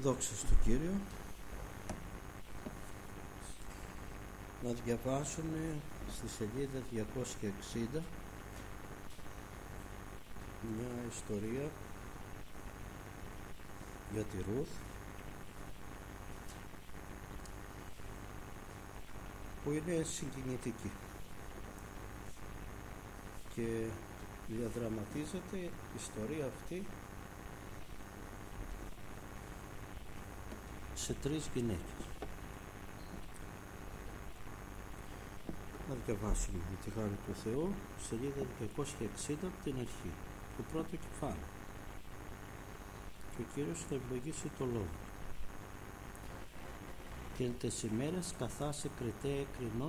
Δόξα στον Κύριο. Να διαβάσουμε στη σελίδα 260 μια ιστορία για τη Ρούθ, που είναι συγκινητική και διαδραματίζεται η ιστορία αυτή σε τρεις γυναίκες. Να διαβάσουμε με τη χάρη του Θεού σελίδα 260 από την αρχή, το πρώτο κεφάλαιο, και ο Κύριος θα ευλογήσει το λόγο. Και εν τες ημέρες καθά σε Κρετέ έκρινον,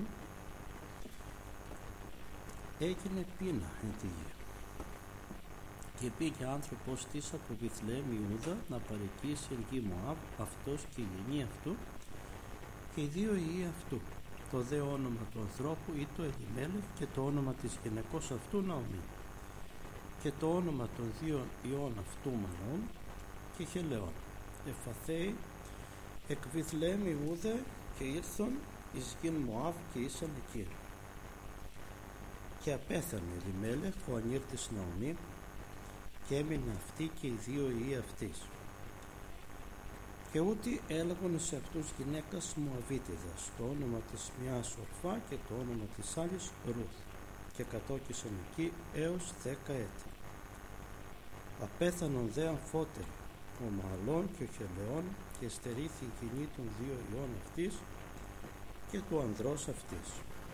έγινε πείνα εν τη γη. Και πήγε άνθρωπος της από Βιθλεέμ Ιούδα να παρεκείσει εν γη Μωάβ, αυτός και η γενή αυτού και οι δύο ιοί αυτού. Το δε όνομα του ανθρώπου ή το Ελιμέλεχ, και το όνομα της γυναικός αυτού Ναομή, και το όνομα των δύο ιών αυτού Μανών και Χελεών. Εφαθέοι εκ Βιθλεέμ Ιούδα και ήρθον εις γην Μωάβ και ήσαν εκεί. Και απέθανε Ελιμέλεχ ο ανήρ της Ναομή, και έμεινε αυτή και οι δύο ιοί αυτής. Και ούτι έλεγον σε αυτούς γυναίκας Μωαβίτιδας, το όνομα της μιας Ορφά και το όνομα της άλλης Ρούθ, και κατόκισαν εκεί έως 10 έτη. Απέθανον δε αμφότεροι ο Μααλών και ο Χελεών, και στερήθη η γενή των δύο ιών αυτής και του ανδρός αυτής.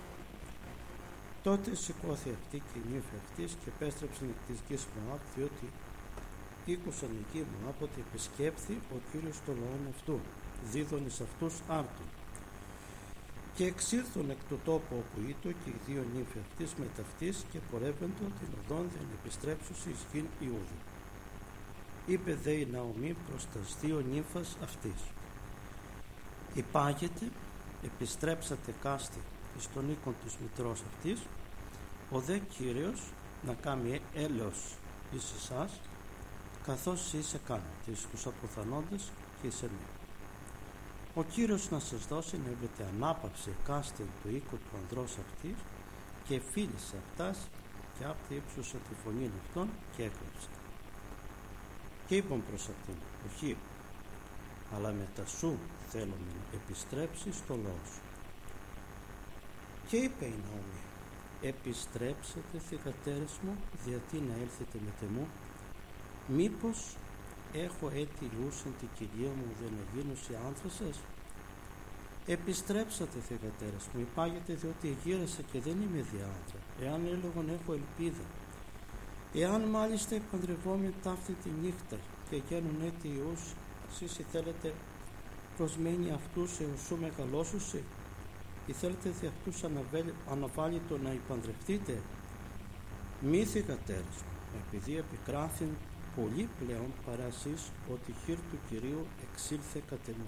Τότε σηκώθη αυτή και η νύφη αυτής και επέστρεψαν εκ της γης Μωάβ, διότι ήκουσαν εκεί Μωάβ ότι επισκέπθη ο Κύριος των λαών αυτού, δίδων εις αυτούς άρτων. Και εξήλθον εκ του τόπου όπου ήτο και οι δύο νύφοι αυτής με ταυτής, και πορεύοντο την οδόν δεν επιστρέψουσι εις γην Ιούδα. Είπε δε η Ναομή προς τας δύο νύφας αυτής: υπάγετε, επιστρέψατε κάστη εις τον οίκον της μητρός αυτής, ο δε Κύριος να κάνει έλεος εις εσάς, καθώς είσαι κάνετε εις τους αποθανόντες και εις εμέ. Ο Κύριος να σας δώσει να έβετε ανάπαυση κάστη του οίκου του ανδρός αυτής, και φίλησε αυτάς, και άπτε ύψωσα τη φωνή αυτών και έκλαψε. Και είπαν προς αυτήν: όχι, αλλά μετά σου θέλουμε να επιστρέψεις στο λαό σου. Και είπε η Ναομή: επιστρέψατε θυγατέρες μου, γιατί να έλθετε με τεμού; Μήπως έχω έτη ιούσεν την κυρία μου, δεν εγίνουσι άνθρασες? Επιστρέψατε θυγατέρες μου, υπάγετε, διότι εγύρασα και δεν είμαι διάντρα, εάν έλεγον έχω ελπίδα. Εάν μάλιστα επαντρευόμεν ταύτη τη νύχτα και γένουν έτη ιούς, εσείς θέλετε προσμένει αυτούς έως σου μεγαλώσουσι, ή θέλετε δι' αυτούς αναβάλλητο να υπαντρευτείτε? Μη θυγατέρες μου, επειδή επικράθην πολύ πλέον παρά εσείς, ότι χείρ του Κυρίου εξήλθε κατ' εμού.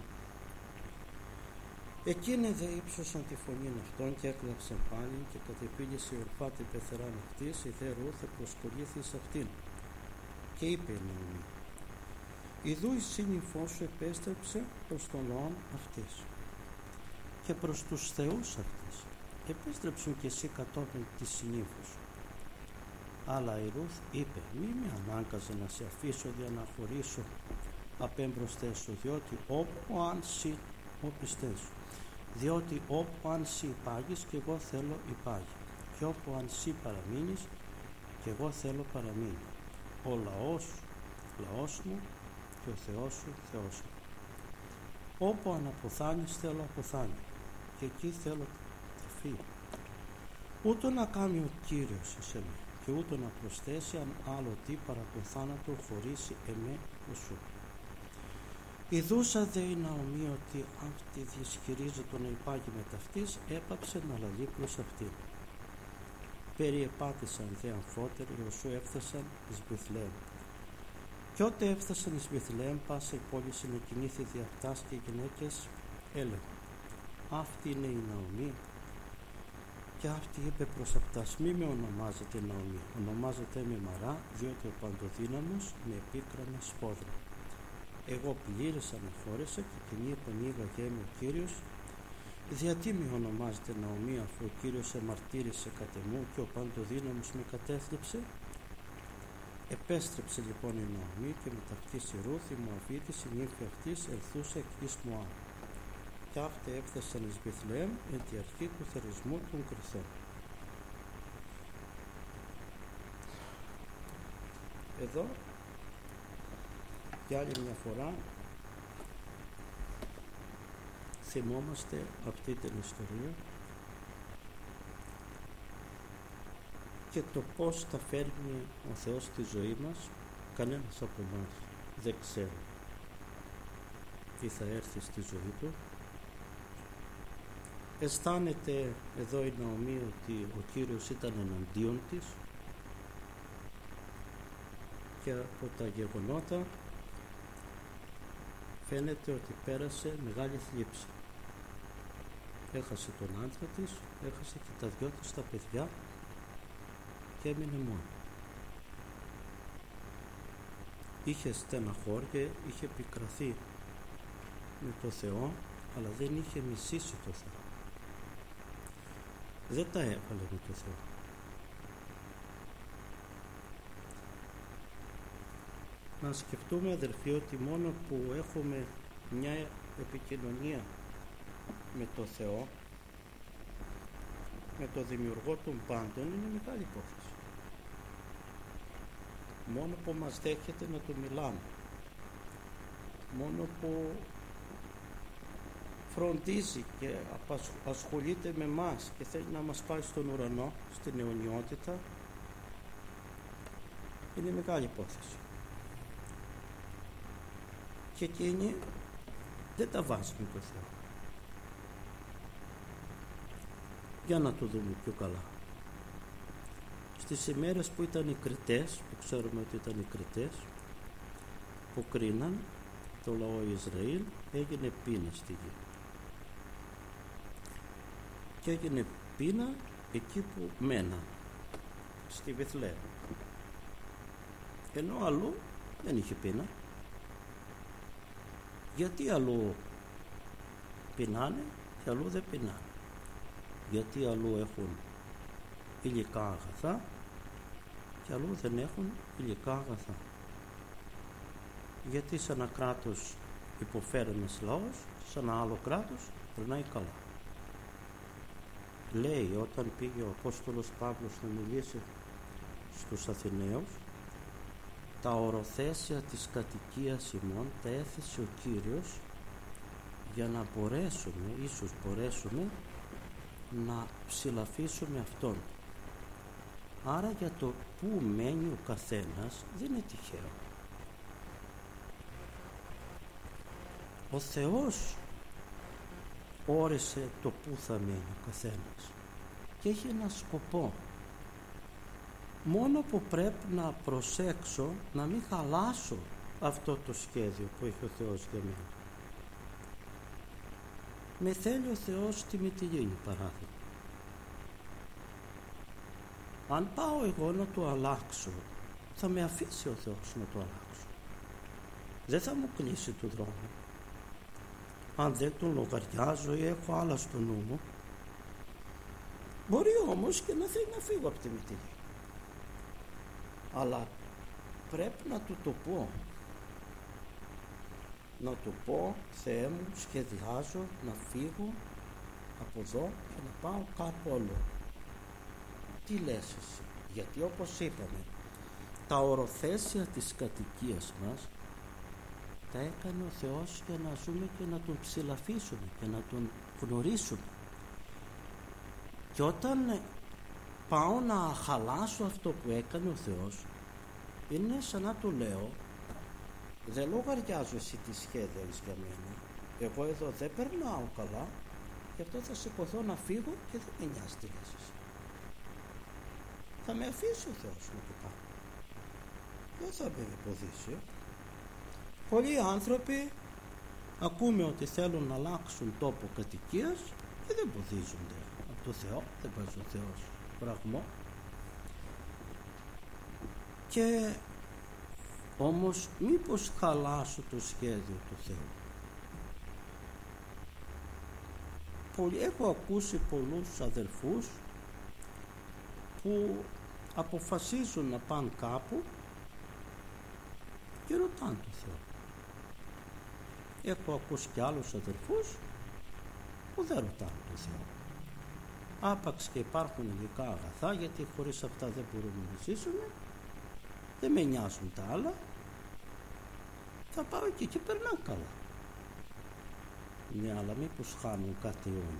Εκείνοι δε ύψωσαν τη φωνή αυτών και έκλαψαν πάλι, και κατεπίλησε η Ορφά την πεθεράν αυτής, η δε Ρούθ προσκολήθη σε αυτήν. Και είπε η Ναομή: ιδού η σύνυφός σου επέστρεψε προς τον λαόν αυτής και προς τους θεούς αυτής. Επέστρεψουν κι εσύ κατόπιν της συνήφους. Αλλά η Ρούθ είπε: μη με ανάγκαζε να σε αφήσω για να χωρίσω απέμπροσθες σου, διότι όπου αν σύ οπιστές σου, διότι όπου αν σύ υπάγεις και εγώ θέλω υπάγει, και όπου αν σύ παραμείνεις και εγώ θέλω παραμείνει. Ο λαός μου και ο Θεός σου Θεός μου. Όπου αν αποθάνεις θέλω αποθάνει, και εκεί θέλω ταφή. Ούτω να κάνει ο Κύριος εις εμέ, και ούτω να προσθέσει αν άλλο τι παρά τον θάνατο χωρίσει εμέ ο σου. Ιδούσα δε η Ναομή ότι αυτή δυσχυρίζεται να υπάγει με ταυτής, έπαψε να λαλεί προς αυτήν. Περιεπάτησαν δε αμφότεροι ως σου έφτασαν εις Βιθλεέμ. Και ότε έφτασαν εις Βιθλεέμ, πάσα η πόλη συνεκινήθη δι' αυτάς, και οι γυναίκες έλεγαν: αυτή είναι η Ναομή. Και αυτή είπε προς αυτάς: μη με ονομάζετε Ναομή, ονομάζετε με Μαρά, διότι ο παντοδύναμος με επίκρανε σπόδρα. εγώ πλήρης αναχώρησα και κοινή επανήγαγέ με ο Κύριος. Γιατί μη ονομάζεται Ναομή, αφού ο Κύριος εμαρτύρησε κατ' εμού και ο Παντοδύναμος με κατέθλιψε? Επέστρεψε λοιπόν η Ναομή και μεταυτής η Ρούθ η Μωαβίτης, η νύφη αυτής, ελθούσε εκ γης Μωάβ. Και αυτοί έφτασαν εις Βηθλεέμ εν τη αρχή του θερισμού των κρυθών. Εδώ για άλλη μια φορά θυμόμαστε αυτή την ιστορία και το πώς τα φέρνει ο Θεός στη ζωή μας. Κανένας από εμάς δεν ξέρει τι θα έρθει στη ζωή του. Αισθάνεται εδώ η Ναομή ότι ο Κύριος ήταν εναντίον της και από τα γεγονότα φαίνεται ότι πέρασε μεγάλη θλίψη. Έχασε τον άντρα της, έχασε και τα δυο της τα παιδιά και έμεινε μόνη. Είχε στεναχώρια, είχε πικραθεί με το Θεό, αλλά δεν είχε μισήσει το Θεό. Δεν τα έβαλε με το Θεό. Να σκεφτούμε, αδελφοί, ότι μόνο που έχουμε μια επικοινωνία με το Θεό, με το Δημιουργό των πάντων, είναι μεγάλη υπόθεση. Μόνο που μας δέχεται να του μιλάμε, μόνο που φροντίζει και ασχολείται με μας και θέλει να μας πάει στον ουρανό, στην αιωνιότητα, είναι μεγάλη υπόθεση. Και εκείνοι δεν τα βάζουν το Θεό. Για να το δούμε πιο καλά. Στις ημέρες που ήταν οι κριτές, που ξέρουμε ότι ήταν οι κριτές, που κρίναν το λαό Ισραήλ, έγινε πείνα στη γη. Και έγινε πείνα εκεί που μέναν, στη Βηθλεέμ. Ενώ αλλού δεν είχε πείνα. Γιατί αλλού πεινάνε και αλλού δεν πεινάνε? Γιατί αλλού έχουν υλικά αγαθά και αλλού δεν έχουν υλικά αγαθά? Γιατί σε ένα κράτος υποφέρει ένας λαός, σε ένα άλλο κράτος περνάει καλά. Λέει, όταν πήγε ο Απόστολος Παύλος να μιλήσει στους Αθηναίους, τα οροθέσια της κατοικίας ημών τα έθεσε ο Κύριος για να μπορέσουμε, ίσως μπορέσουμε, να ψηλαφίσουμε Αυτόν. Άρα για το που μένει ο καθένας δεν είναι τυχαίο. Ο Θεός όρισε το που θα μένει ο καθένας και έχει ένα σκοπό. Μόνο που πρέπει να προσέξω να μην χαλάσω αυτό το σχέδιο που έχει ο Θεός για μένα. Με θέλει ο Θεός στη Μυτιλήνη, παράδειγμα. Αν πάω εγώ να το αλλάξω, θα με αφήσει ο Θεός να το αλλάξω. Δεν θα μου κλείσει το δρόμο. Αν δεν τον λογαριάζω ή έχω άλλα στο νου μου, μπορεί όμως και να θέλει να φύγω από τη Μυτιλήνη. Αλλά πρέπει να του το πω. Να του πω, Θεέ μου, σχεδιάζω να φύγω από εδώ και να πάω κάπου αλλού. Τι λες εσύ? Γιατί όπως είπαμε, τα οροθέσια της κατοικίας μας τα έκανε ο Θεός για να ζούμε και να τον ψηλαφίσουμε και να τον γνωρίσουμε. Και όταν πάω να χαλάσω αυτό που έκανε ο Θεός, είναι σαν να του λέω, δεν λογαριάζω εσύ τι σχέδια έχεις για μένα, εγώ εδώ δεν περνάω καλά, γι' αυτό θα σηκωθώ να φύγω και δεν με νοιάζει τι λες εσύ. Θα με αφήσει ο Θεός να το κάνω, δεν θα με εμποδίσει. Πολλοί άνθρωποι ακούμε ότι θέλουν να αλλάξουν τόπο κατοικίας και δεν εμποδίζονται από το Θεό, δεν βάζει ο Θεός φραγμό. Και Όμως μήπως χαλάσω το σχέδιο του Θεού? Έχω ακούσει πολλούς αδελφούς που αποφασίζουν να πάνε κάπου και ρωτάνε τον Θεό. Έχω ακούσει και άλλους αδελφούς που δεν ρωτάνε τον Θεό. Άπαξ και υπάρχουν υλικά αγαθά, γιατί χωρίς αυτά δεν μπορούμε να ζήσουμε, δεν με νοιάζουν τα άλλα, θα πάω εκεί και περνάω καλά. Ναι, αλλά μήπως χάνουν κάτι όλοι?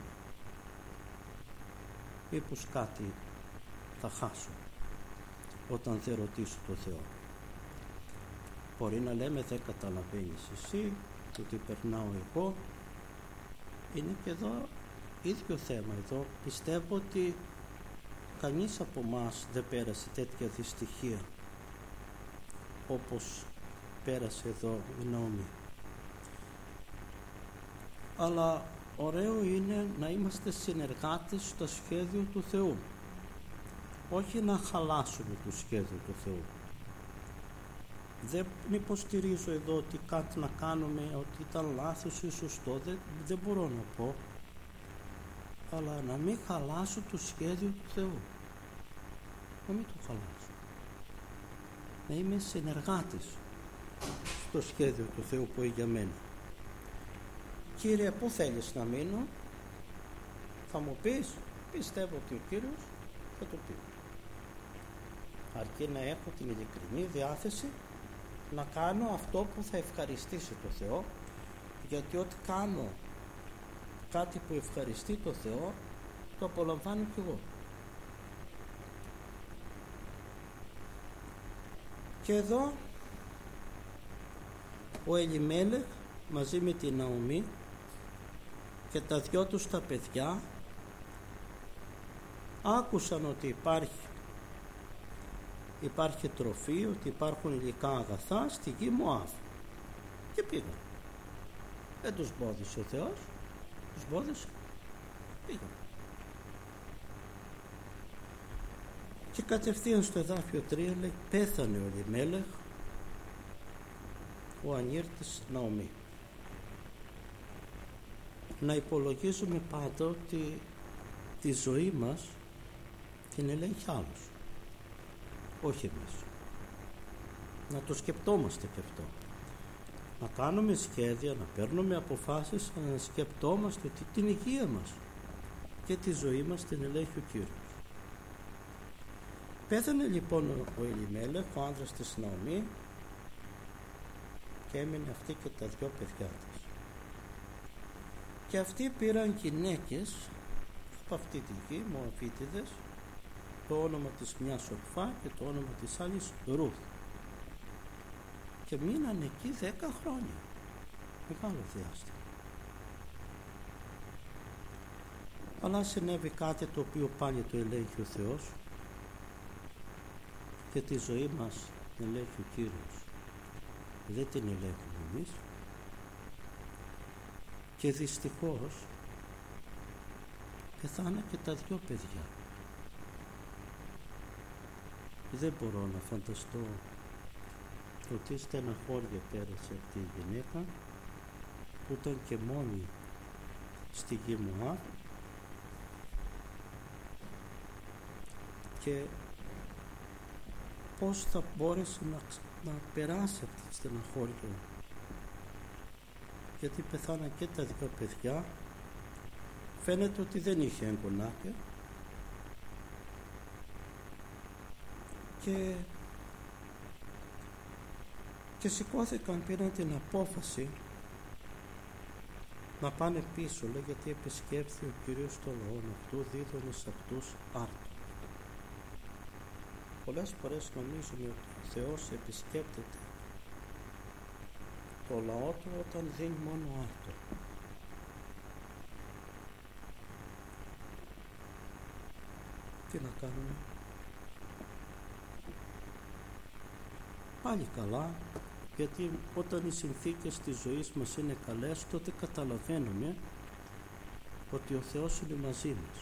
Μήπως κάτι θα χάσω όταν δεν ρωτήσω το Θεό? Μπορεί να λέμε δεν καταλαβαίνεις εσύ, ότι περνάω εγώ. Είναι και εδώ ίδιο θέμα. Εδώ πιστεύω ότι κανείς από μας δεν πέρασε τέτοια δυστυχία όπως πέρασε εδώ η Ναομή. Αλλά ωραίο είναι να είμαστε συνεργάτες στο σχέδιο του Θεού, όχι να χαλάσουμε το σχέδιο του Θεού. Δεν υποστηρίζω εδώ ότι κάτι να κάνουμε, ότι ήταν λάθος ή σωστό, δεν μπορώ να πω, αλλά να μην χαλάσω το σχέδιο του Θεού, να μην το χαλάσω, να είμαι συνεργάτης στο σχέδιο του Θεού που έχει για μένα. Κύριε, πού θέλεις να μείνω? Θα μου πεις? Πιστεύω ότι ο Κύριος θα το πει, αρκεί να έχω την ειλικρινή διάθεση να κάνω αυτό που θα ευχαριστήσει το Θεό, γιατί ό,τι κάνω κάτι που ευχαριστεί το Θεό, το απολαμβάνω κι εγώ. Και εδώ ο Ελιμέλεχ μαζί με την Ναομή και τα δυο τους τα παιδιά άκουσαν ότι υπάρχει τροφή, ότι υπάρχουν υλικά αγαθά στη γη Μωάβ και πήγαν. Δεν τους μπόδισε ο Θεός, τους μπόδισε, πήγαν. Και κατευθείαν στο εδάφιο 3 λέει, πέθανε ο Ελιμέλεχ, ο ανήρ της Ναομή. Να υπολογίζουμε πάντα ότι τη ζωή μας την ελέγχει άλλος, όχι εμείς. Να το σκεπτόμαστε και αυτό. Να κάνουμε σχέδια, να παίρνουμε αποφάσεις, να σκεπτόμαστε ότι την υγεία μας και τη ζωή μας την ελέγχει ο Κύριος. Πέθανε λοιπόν ο Ελιμέλεχ, ο άνδρας της Ναομή, και έμεινε αυτή και τα δυο παιδιά της. Και αυτοί πήραν γυναίκες από αυτή τη γη, Μωαβίτιδες, το όνομα της μιας Ορφά και το όνομα της άλλης Ρούθ, και μείναν εκεί 10 χρόνια, μεγάλο διάστημα. Αλλά συνέβη κάτι το οποίο πάλι το ελέγχει ο Θεός, και τη ζωή μας την ελέγχει ο Κύριος, δεν την ελέγχουμε εμείς. Και δυστυχώς πεθάνα και τα δυο παιδιά. Δεν μπορώ να φανταστώ το τι στεναχώρια πέρασε αυτή η γυναίκα που ήταν και μόνη στη γη Μωάβ, και πώς θα μπόρεσε να περάσει αυτή τη στεναχώρια, γιατί πεθάνα και τα δυο παιδιά. Φαίνεται ότι δεν είχε εγγονάκια και σηκώθηκαν, πήραν την απόφαση να πάνε πίσω, λέει, γιατί επισκέφθη ο Κύριος το λαό αυτού, δίδωνε σε αυτούς άρτο. Πολλές φορές νομίζουμε ότι ο Θεός επισκέπτεται το λαό του όταν δίνει μόνο άρτο. Τι να κάνουμε? Πάλι καλά, γιατί όταν οι συνθήκες της ζωής μας είναι καλές, τότε καταλαβαίνουμε ότι ο Θεός είναι μαζί μας.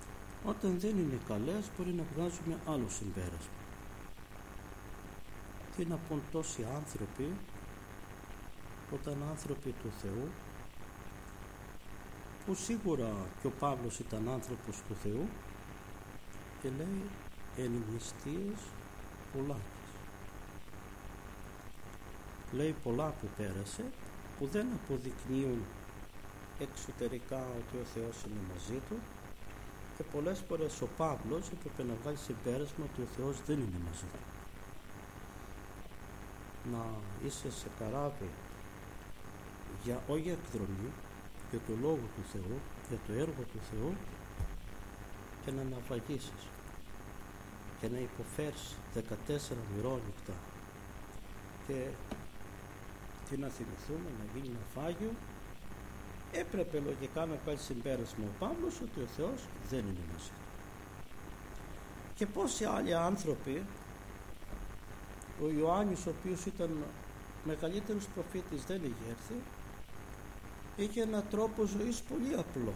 Όταν δεν είναι καλές, μπορεί να βγάζουμε άλλο συμπέρασμα. Τι να πούν τόσοι άνθρωποι, όταν άνθρωποι του Θεού, που σίγουρα και ο Παύλος ήταν άνθρωπος του Θεού, και λέει εν νηστείες πολλάκις. Λέει πολλά που πέρασε, που δεν αποδεικνύουν εξωτερικά ότι ο Θεός είναι μαζί του, και πολλές φορές ο Παύλος έπρεπε να βγάλει συμπέρασμα ότι ο Θεός δεν είναι μαζί του. Να είσαι σε καράβι όχι για εκδρομή, για το Λόγο του Θεού, για το έργο του Θεού, και να ναυαγήσεις και να υποφέρεις 14 μυρόνυχτα, και τι να θυμηθούμε, να γίνει ναυάγιο. Έπρεπε λογικά να βγάλει συμπέρασμα ο Παύλος ότι ο Θεός δεν είναι μαζί του. Και πόσοι άλλοι άνθρωποι, ο Ιωάννης, ο οποίος ήταν μεγαλύτερος προφήτης, δεν είχε έρθει, είχε έναν τρόπο ζωής πολύ απλό.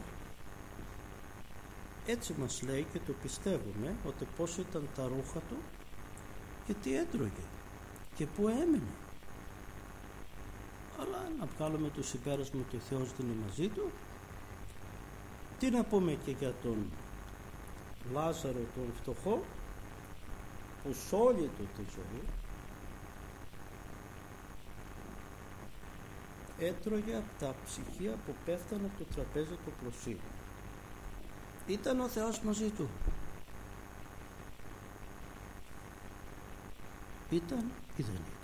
Έτσι μας λέει και το πιστεύουμε, ότι πώς ήταν τα ρούχα του και τι έτρωγε και πού έμεινε. Αλλά να βγάλουμε το συμπέρασμα ότι ο Θεός δεν είναι μαζί του. Τι να πούμε και για τον Λάζαρο τον φτωχό, που σ' όλη του τη ζωή έτρωγε από τα ψυγεία που πέφτανε από το τραπέζι του πλουσίου. Ήταν ο Θεός μαζί του? Ήταν ή δεν ήταν?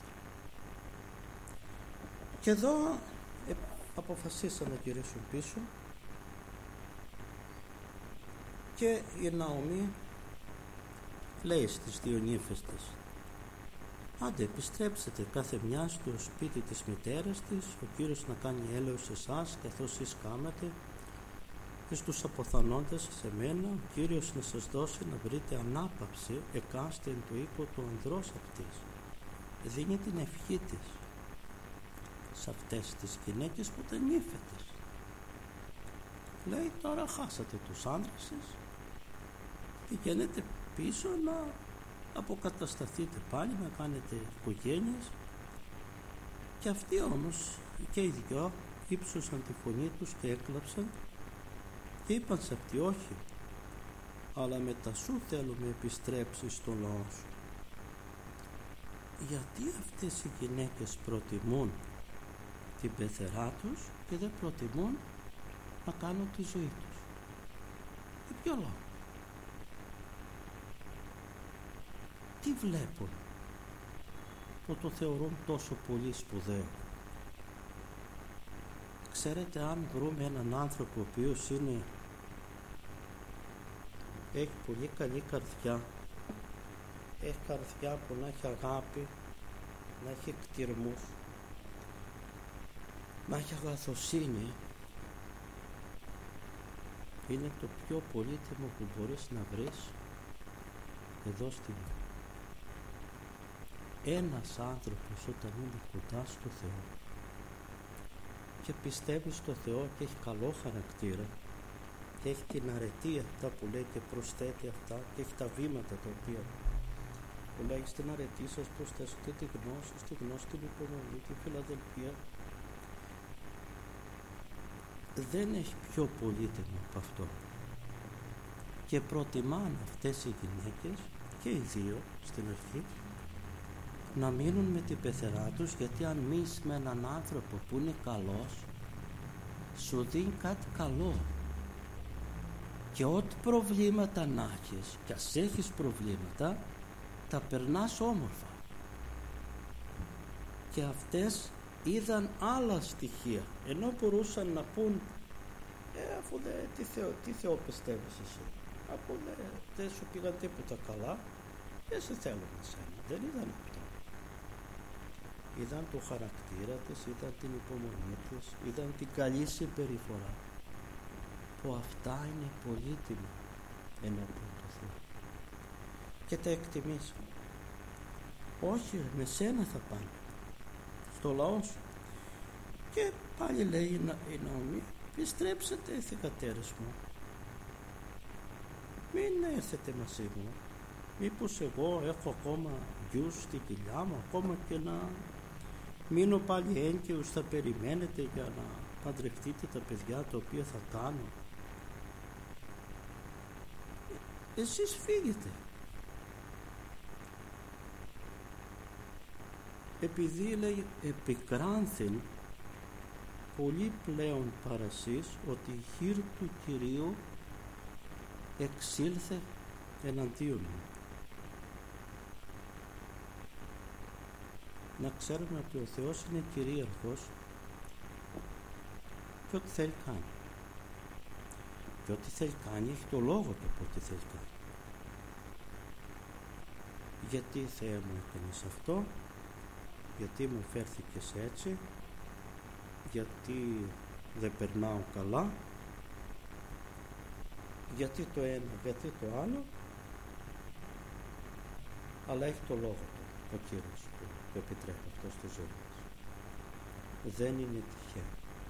Και εδώ αποφασίσαν να γυρίσουν πίσω, και η Ναομή λέει στις δύο νύφες της: άντε, επιστρέψετε κάθε μια στο σπίτι της μητέρας της, ο Κύριος να κάνει έλεος σε εσάς καθώς εσείς κάμετε, και στους αποθανόντες σε μένα ο Κύριος να σας δώσει να βρείτε ανάπαυση εκάστε εν το οίκο του ανδρός αυτής. Δίνει την ευχή της σε αυτές τις γυναίκες που ήταν νύφετες. Λέει, τώρα χάσατε τους άντρες σας, πηγαίνετε πίσω να αποκατασταθείτε πάλι, να κάνετε οικογένειες. Και αυτοί όμως και οι δυο ύψωσαν τη φωνή τους και έκλαψαν, και είπαν σε αυτοί, όχι, αλλά μετά σου θέλουμε επιστρέψεις στο λαό σου. Γιατί αυτές οι γυναίκες προτιμούν την πεθερά τους και δεν προτιμούν να κάνουν τη ζωή τους? Για ποιο λόγο? Τι βλέπουν που το θεωρούν τόσο πολύ σπουδαίο? Ξέρετε, αν βρούμε έναν άνθρωπο ο οποίος έχει πολύ καλή καρδιά, έχει καρδιά που να έχει αγάπη, να έχει εκτιρμούς, να έχει αγαθοσύνη, είναι το πιο πολύτιμο που μπορείς να βρεις εδώ στη γη. Ένας άνθρωπος όταν είναι κοντά στο Θεό και πιστεύει στο Θεό και έχει καλό χαρακτήρα και έχει την αρετή αυτά που λέει και προσθέτει αυτά, και έχει τα βήματα τα οποία που λέει στην αρετή σας προσθέσετε τη γνώση, στη γνώση την υπομονή, τη φιλαδελφία. Δεν έχει πιο πολύτιμο από αυτό. Και προτιμάνε αυτές οι γυναίκες, και οι δύο στην αρχή, να μείνουν με την πεθερά τους, γιατί αν μείνεις με έναν άνθρωπο που είναι καλός, σου δίνει κάτι καλό, και ό,τι προβλήματα να έχεις, και ας έχεις προβλήματα, τα περνάς όμορφα. Και αυτές είδαν άλλα στοιχεία, ενώ μπορούσαν να πούν αφού τι Θεό πιστεύεις εσύ, αφού δεν σου πήγαν τίποτα καλά, δεν σε θέλουν εσένα. Δεν είδαν αυτό. Είδαν το χαρακτήρα της, είδαν την υπομονή της, είδαν την καλή συμπεριφορά, που αυτά είναι πολύτιμα ενώπιον του Θεού, και τα εκτιμήσαν. Όχι, με σένα θα πάνε στο λαό σου. Και πάλι λέει η Ναομή, επιστρέψετε θυγατέρες μου, μην έρθετε μαζί μου, Μήπως εγώ έχω ακόμα γιους στην κοιλιά μου, ακόμα και να μείνω πάλι έγκυος, θα περιμένετε για να παντρευτείτε τα παιδιά τα οποία θα κάνω? Εσείς φύγετε. Επειδή λέει επικράνθην πολύ πλέον παρασύς ότι η χείρ του Κυρίου εξήλθε εναντίον μου. Να ξέρουμε ότι ο Θεός είναι κυρίαρχος και ό,τι θέλει κάνει. Και ό,τι θέλει κάνει έχει το λόγο του από ό,τι θέλει κάνει. Γιατί Θεέ μου έκανες αυτό? Γιατί μου φέρθηκες έτσι? Γιατί δεν περνάω καλά? Γιατί το ένα, γιατί το άλλο? Αλλά έχει το λόγο του ο Κύριος που το επιτρέπει αυτό στη ζωή μας. Δεν είναι τυχαίο.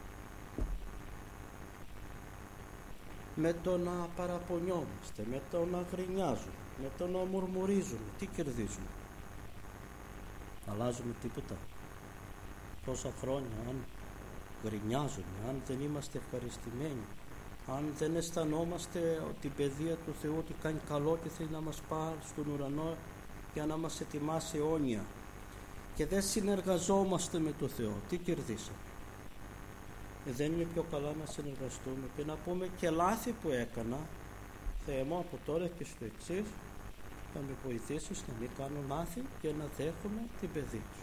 Με το να παραπονιόμαστε, με το να γρινιάζουμε, με το να μουρμουρίζουμε, τι κερδίζουμε? Αλλάζουμε τίποτα? Τόσα χρόνια αν γρινιάζουμε, αν δεν είμαστε ευχαριστημένοι, αν δεν αισθανόμαστε την παιδεία του Θεού ότι κάνει καλό και θέλει να μας πάρει στον ουρανό για να μας ετοιμάσει αιώνια, και δεν συνεργαζόμαστε με το Θεό, τι κερδίσαμε? Δεν είναι πιο καλά να συνεργαστούμε και να πούμε και λάθη που έκανα, Θεέ μου από τώρα και στο εξής θα με βοηθήσεις να μην κάνω λάθη και να δέχομαι την παιδεία σου?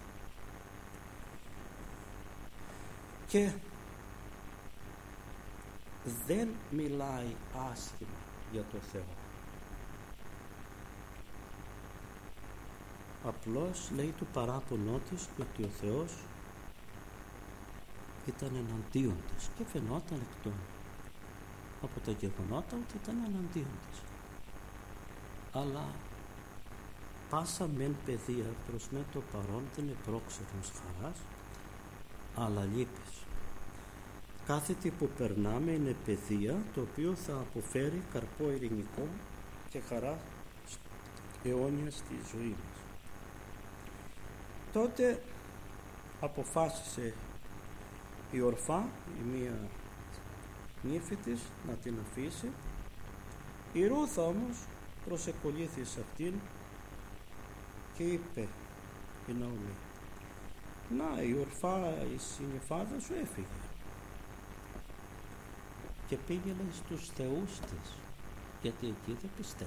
Και δεν μιλάει άσχημα για το Θεό. Απλώς λέει του παράπονό της ότι ο Θεός ήταν εναντίον της και φαινόταν από τα γεγονότα ότι ήταν εναντίον της. Αλλά πάσα μεν παιδεία προς με το παρόν δεν είναι πρόξενος χαράς, αλλά λύπης. Κάθε τι που περνάμε είναι παιδεία το οποίο θα αποφέρει καρπό ειρηνικό και χαρά αιώνια στη ζωή μας. Τότε αποφάσισε η Ορφά, η μία νύφη της, να την αφήσει. Η Ρούθ όμως προσεκολήθη σε αυτήν και είπε η Ναομή: να, η Ορφά, η συνυφάδα σου έφυγε και πήγαινε στους θεούς της, γιατί εκεί δεν πιστεύω.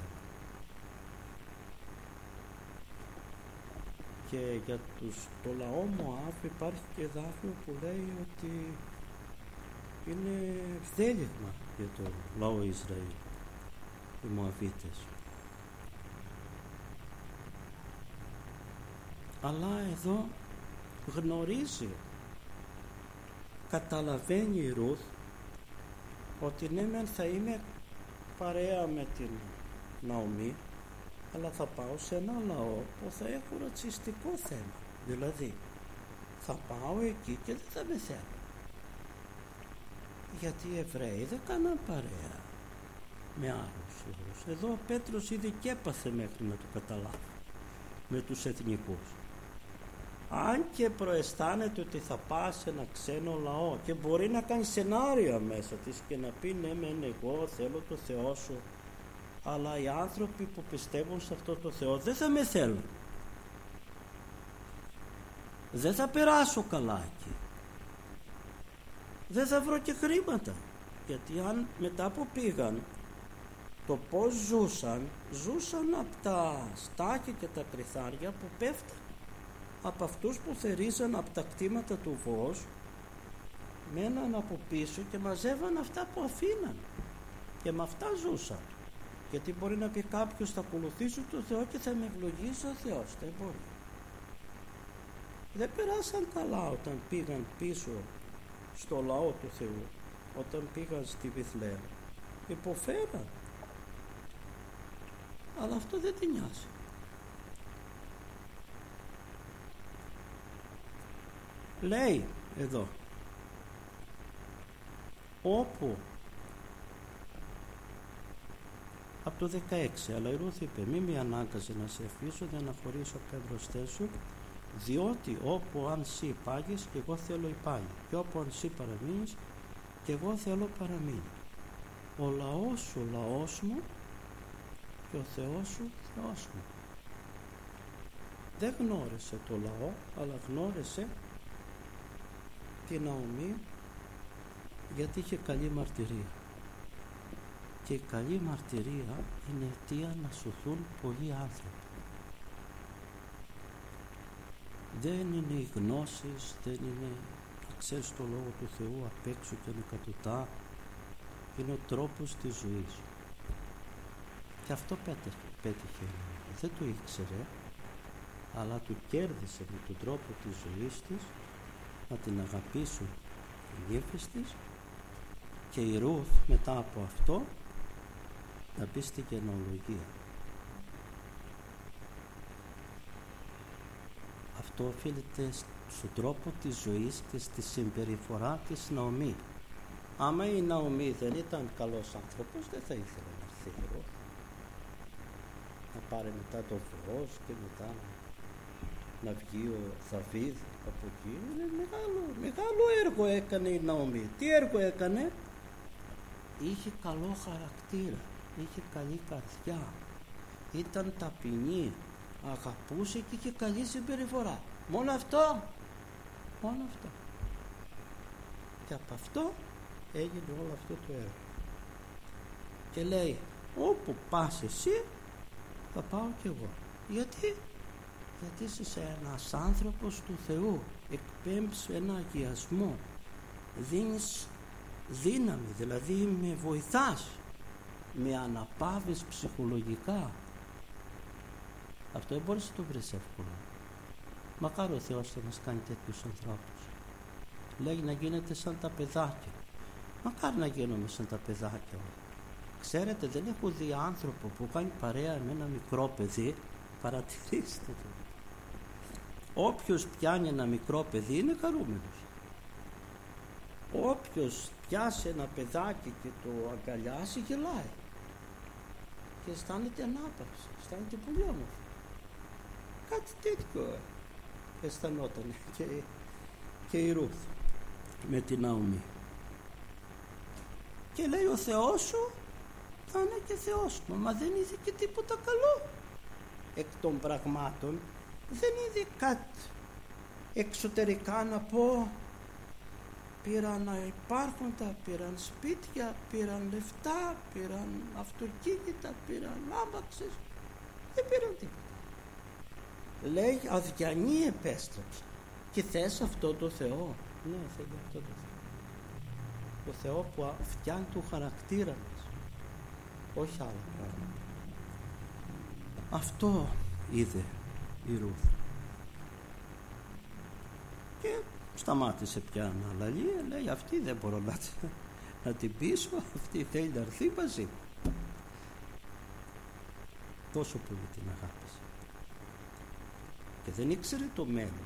Και για το λαό Μωάβ υπάρχει και εδάφιο που λέει ότι είναι βδέλυγμα για το λαό Ισραήλ, οι Μωαβίτες. Αλλά εδώ γνωρίζει, καταλαβαίνει η Ρούθ ότι ναι μεν θα είμαι παρέα με την Ναομή, αλλά θα πάω σε ένα λαό που θα έχω ρατσιστικό θέμα. Δηλαδή θα πάω εκεί και δεν θα με θέλουν, γιατί οι Εβραίοι δεν κάναν παρέα με άλλους Εβραίους. Εδώ ο Πέτρος ήδη και έπαθε μέχρι να το καταλάβει με τους εθνικούς. Αν και προαισθάνεται ότι θα πάει σε ένα ξένο λαό και μπορεί να κάνει σενάρια μέσα της και να πει ναι μεν εγώ θέλω το Θεό σου, αλλά οι άνθρωποι που πιστεύουν σε αυτό το Θεό δεν θα με θέλουν, δεν θα περάσω καλά εκεί, δεν θα βρω και χρήματα, γιατί αν μετά που πήγαν το πως ζούσαν από τα στάκια και τα κρυθάρια που πέφτουν από αυτούς που θερίζαν από τα κτήματα του Βος, μέναν από πίσω και μαζεύαν αυτά που αφήναν και με αυτά ζούσαν. Γιατί μπορεί να πει κάποιος θα ακολουθήσω τον Θεό και θα με ευλογήσει ο Θεός, δεν μπορεί. Δεν περάσαν καλά όταν πήγαν πίσω στο λαό του Θεού, όταν πήγαν στη Βιθλεέμ, υποφέραν, αλλά αυτό δεν την νοιάζει. Λέει εδώ, όπου από το 16. Αλλά η Ρούθ είπε, μη με ανάγκαζε να σε αφήσω, δεν αναχωρήσω από τα ευρωστές σου, διότι όπου αν σύ πάγεις και εγώ θέλω υπάγει, και όπου αν σύ παραμείνεις και εγώ θέλω παραμείνει. Ο λαός σου λαός μου και ο Θεός σου Θεός μου. Δεν γνώρισε το λαό, αλλά γνώρισε την Ναομή, γιατί είχε καλή μαρτυρία. Και η καλή μαρτυρία είναι αιτία να σωθούν πολλοί άνθρωποι. Δεν είναι οι γνώσεις, δεν είναι να ξέρεις το Λόγο του Θεού απ' έξω και ανεκατοτά. Είναι ο τρόπος της ζωής. Και αυτό πέτυχε. Δεν το ήξερε, αλλά του κέρδισε με τον τρόπο της ζωής της να την αγαπήσουν οι νύφες της, και η Ρούθ μετά από αυτό να μπει στην γενεολογία. Αυτό οφείλεται στον τρόπο της ζωής και στη συμπεριφορά της Ναομή. Άμα η Ναομή δεν ήταν καλός άνθρωπος, δεν θα ήθελε να έρθει η Ρούθ να πάρει μετά το Βοόζ και μετά να βγει ο Δαβίδ από εκεί. Μεγάλο έργο έκανε η Ναομή. Τι έργο έκανε? Είχε καλό χαρακτήρα, είχε καλή καρδιά, ήταν ταπεινή, αγαπούσε και είχε καλή συμπεριφορά. Μόνο αυτό. Και από αυτό έγινε όλο αυτό το έργο. Και λέει, όπου πας εσύ θα πάω κι εγώ. Γιατί είσαι ένας άνθρωπος του Θεού, εκπέμπεις ένα αγιασμό, δίνεις δύναμη, δηλαδή με βοηθάς, με αναπαύεις ψυχολογικά. Αυτό δεν μπορείς να το βρεις εύκολα. Μακάρι ο Θεός θα μας κάνει τέτοιους ανθρώπους. Λέει να γίνετε σαν τα παιδάκια. Μακάρι να γίνουμε σαν τα παιδάκια. Ξέρετε, δεν έχω δει άνθρωπο που κάνει παρέα με ένα μικρό παιδί. Παρατηρήστε το. Όποιος πιάνει ένα μικρό παιδί είναι χαρούμενος. Όποιος πιάσει ένα παιδάκι και το αγκαλιάσει γελάει και αισθάνεται ανάπαυση, αισθάνεται πολύ όμορφο. Κάτι τέτοιο αισθανόταν και η Ρούθ με την Ναομή. Και λέει, ο Θεός σου θα είναι και Θεός μου. Μα δεν είδε και τίποτα καλό εκ των πραγμάτων. Δεν είδε κάτι εξωτερικά να πω. Πήραν υπάρχοντα, πήραν σπίτια, πήραν λεφτά, πήραν αυτοκίνητα, πήραν άμαξες. Δεν πήραν τίποτα. Λέει, αδιανοί επέστρεψα. Και θες αυτό το Θεό? Ναι, θέλει αυτό το Θεό. Το Θεό που φτιάνει το χαρακτήρα μας, όχι άλλα πράγματα. Αυτό είδε η Ρούθ. Και σταμάτησε πια να λαλεί, λέει, αυτή δεν μπορώ να την πείσω, αυτή θέλει να έρθει μαζί μου. Τόσο πολύ την αγάπησε. Και δεν ήξερε το μέλλον.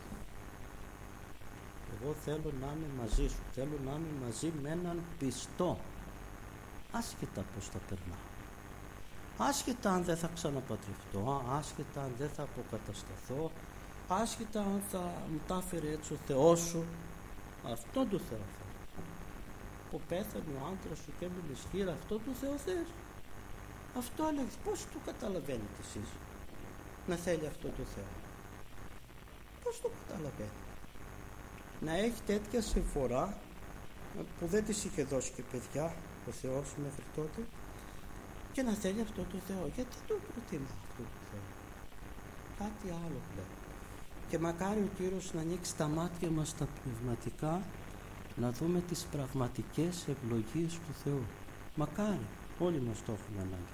Εγώ θέλω να είμαι μαζί σου, θέλω να είμαι μαζί με έναν πιστό, άσχετα πως θα περνάω, άσχετα αν δεν θα ξαναπατρευτώ, άσχετα αν δεν θα αποκατασταθώ, άσχετα αν θα μου τα έφερε έτσι ο Θεός σου. Αυτό το Θεό θέλω. Που πέθανε ο άντρας σου και έμεινε σχήρα, αυτό το Θεό θες? Αυτό έλεγε. Πώς το καταλαβαίνετε εσείς να θέλει αυτό το Θεό? Πώς το καταλαβαίνετε? Να έχει τέτοια συμφορά που δεν της είχε δώσει και παιδιά ο Θεός μέχρι τότε, και να θέλει αυτό το Θεό. Γιατί το προτιμά αυτό το Θεό? Κάτι άλλο πλέον. Και μακάρι ο Κύριος να ανοίξει τα μάτια μας τα πνευματικά, να δούμε τις πραγματικές ευλογίες του Θεού. Μακάρι, όλοι μας το έχουμε ανάγκη.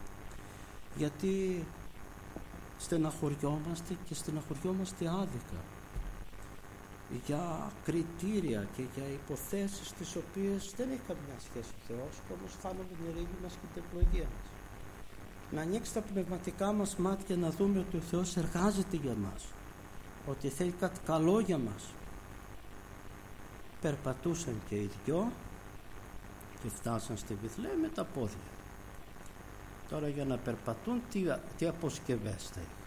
Γιατί στεναχωριόμαστε και στεναχωριόμαστε άδικα για κριτήρια και για υποθέσεις τις οποίες δεν έχει καμιά σχέση ο Θεός, και όμως χάνουμε την ειρήνη μας και την ευλογία μας. Να ανοίξει τα πνευματικά μας μάτια, να δούμε ότι ο Θεός εργάζεται για μας, ότι θέλει κάτι καλό για μας. Περπατούσαν και οι δυο και φτάσαν στη Βιθλεέμ με τα πόδια. Τώρα για να περπατούν τι αποσκευές θα είχαν,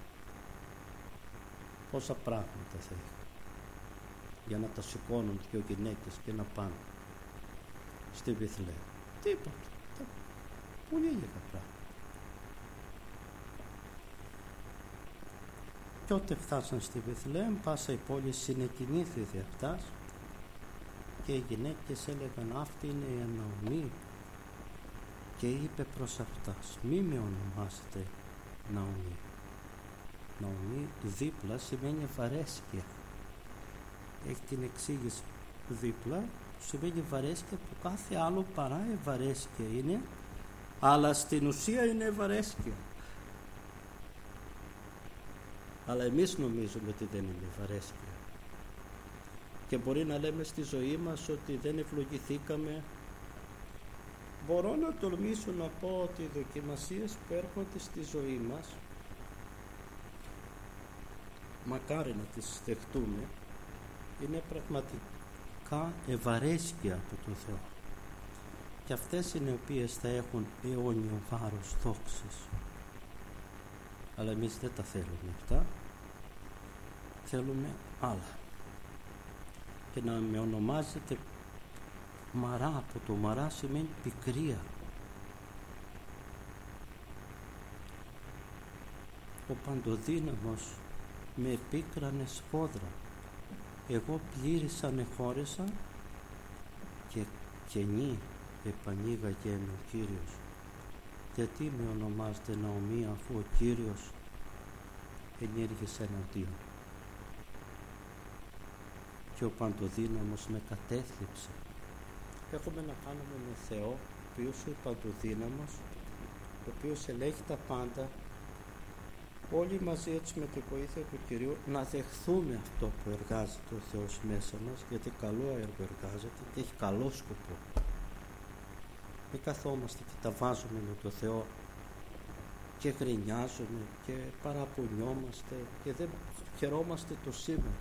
πόσα πράγματα θα είχαν για να τα σηκώνουν δύο γυναίκες και να πάνε στη Βηθλεέμ. Τίποτα, πολύ λίγα πράγματα. Και όταν φτάσαν στη Βηθλεέμ, πάσα η πόλη συνεκινήθη αυτάς και οι γυναίκες έλεγαν αυτή είναι η Ναομή, και είπε προς αυτάς μη με ονομάσετε Ναομή. Ναομή δίπλα σημαίνει βαρέσκεια, έχει την εξήγηση. Δίπλα σημαίνει βαρέσκεια που κάθε άλλο παρά ευαρέσκεια είναι, αλλά στην ουσία είναι ευαρέσκεια. Αλλά εμείς νομίζουμε ότι δεν είναι ευαρέσκεια. Και μπορεί να λέμε στη ζωή μας ότι δεν ευλογηθήκαμε. Μπορώ να τολμήσω να πω ότι οι δοκιμασίες που έρχονται στη ζωή μας, μακάρι να τις δεχτούμε, είναι πραγματικά ευαρέσκεια από τον Θεό. Και αυτές είναι οι οποίες θα έχουν αιώνιο βάρος δόξης. Αλλά εμείς δεν τα θέλουμε αυτά, θέλουμε άλλα. Και να με ονομάζετε Μαρά, από το Μαρά σημαίνει πικρία. Ο Παντοδύναμος με επίκρανε σφόδρα, εγώ πλήρης ανεχώρησα και κενή επανοίγαγε με ο Κύριος. Γιατί με ονομάζετε Ναομή, αφού ο Κύριος ενέργησε εναντίον? Και ο Παντοδύναμος με κατέθλιψε. Έχουμε να κάνουμε με Θεό, ο οποίος είναι παντοδύναμος, ο οποίος ελέγχει τα πάντα. Όλοι μαζί έτσι με τη βοήθεια του Κυρίου να δεχθούμε αυτό που εργάζεται ο Θεός μέσα μας, γιατί καλό έργο εργάζεται και έχει καλό σκοπό. Μην καθόμαστε και τα βάζουμε με το Θεό και γκρινιάζουμε και παραπονιόμαστε και δεν χαιρόμαστε το σήμερα.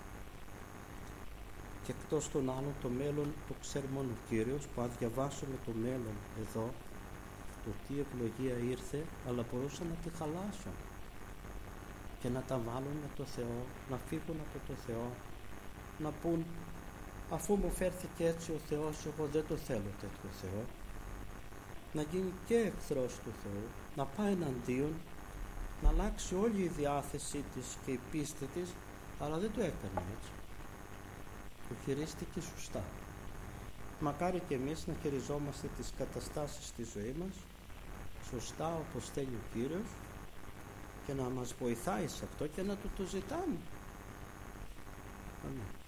Και εκτός των άλλων το μέλλον το ξέρει μόνο ο Κύριος, που αν διαβάσουμε το μέλλον εδώ, το τι ευλογία ήρθε, αλλά μπορούσαν να τη χαλάσουν και να τα βάλουν με το Θεό, να φύγουν από το Θεό, να πούν αφού μου φέρθηκε έτσι ο Θεός, εγώ δεν το θέλω τέτοιο Θεό, να γίνει και εχθρός του Θεού, να πάει εναντίον, να αλλάξει όλη η διάθεσή της και η πίστη της, αλλά δεν το έκανε έτσι. Το χειρίστηκε σωστά. Μακάρι και εμείς να χειριζόμαστε τις καταστάσεις στη ζωή μας σωστά όπως θέλει ο Κύριος και να μας βοηθάει σε αυτό και να το ζητάμε. Αμήν.